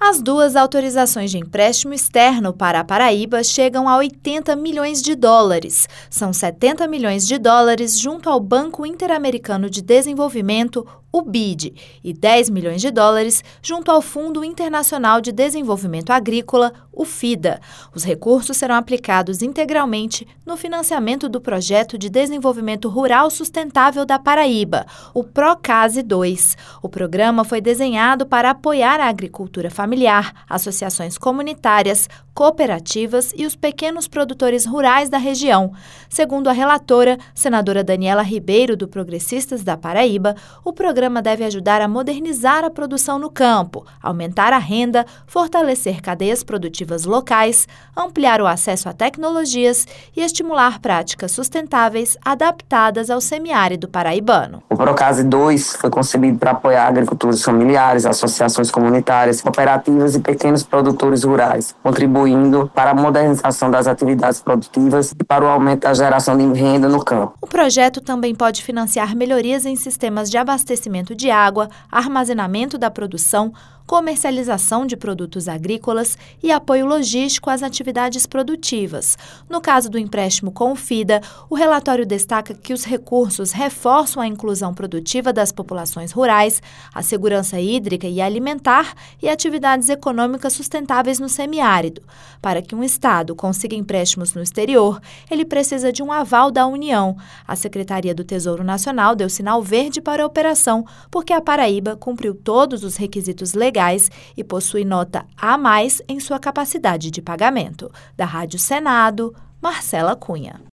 As duas autorizações de empréstimo externo para a Paraíba chegam a 80 milhões de dólares. São 70 milhões de dólares junto ao Banco Interamericano de Desenvolvimento, o BID, e 10 milhões de dólares junto ao Fundo Internacional de Desenvolvimento Agrícola, o FIDA. Os recursos serão aplicados integralmente no financiamento do Projeto de Desenvolvimento Rural Sustentável da Paraíba, o PROCASE 2. O programa foi desenhado para apoiar a agricultura familiar, associações comunitárias, cooperativas e os pequenos produtores rurais da região. Segundo a relatora, senadora Daniela Ribeiro, do Progressistas da Paraíba, o programa deve ajudar a modernizar a produção no campo, aumentar a renda, fortalecer cadeias produtivas locais, ampliar o acesso a tecnologias e estimular práticas sustentáveis adaptadas ao semiárido paraibano. O PROCASE 2 foi concebido para apoiar agricultores familiares, associações comunitárias, cooperativas e pequenos produtores rurais, contribuindo para a modernização das atividades produtivas e para o aumento da geração de renda no campo. O projeto também pode financiar melhorias em sistemas de abastecimento de água, armazenamento da produção, comercialização de produtos agrícolas e apoio logístico às atividades produtivas. No caso do empréstimo com o FIDA, o relatório destaca que os recursos reforçam a inclusão produtiva das populações rurais, a segurança hídrica e alimentar e atividades econômicas sustentáveis no semiárido. Para que um Estado consiga empréstimos no exterior, ele precisa de um aval da União. A Secretaria do Tesouro Nacional deu sinal verde para a operação, porque a Paraíba cumpriu todos os requisitos legais e possui nota A+ em sua capacidade de pagamento. Da Rádio Senado, Marcela Cunha.